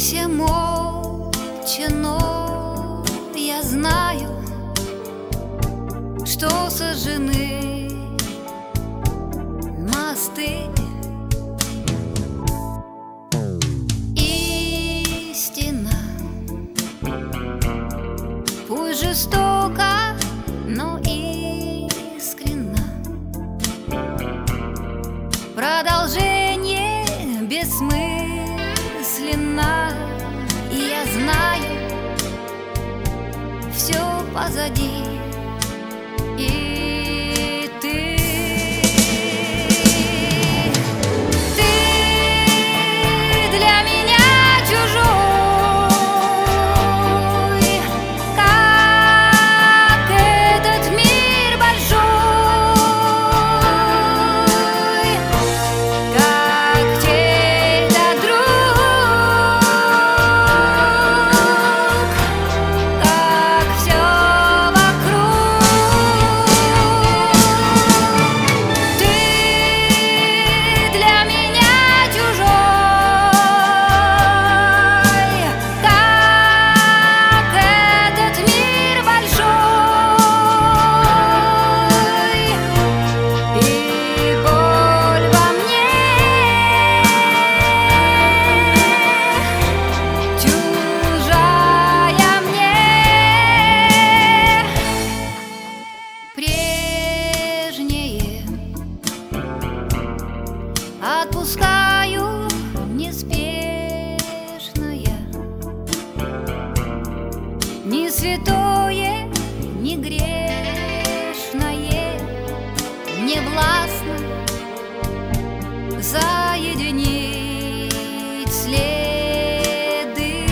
все молча, но я знаю, что сожжены мосты. Истина, пусть жестоко, но искренно. Продолжение бессмысленно, и я знаю, все позади. И ты для меня чужой, как этот мир большой, как чей-то друг, как все вокруг. Ты для меня чужой, как этот мир большой, и боль во мне чужая мне. Прежнее отпускаю неспешно я, ни святое, ни грешное не властно соединить следы.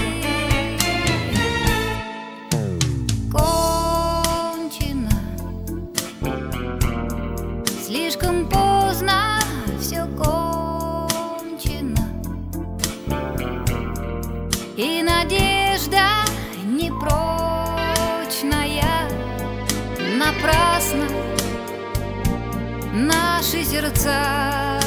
Кончено, слишком поздно, все кончено, и надежда непрочная. Напрасно наши сердца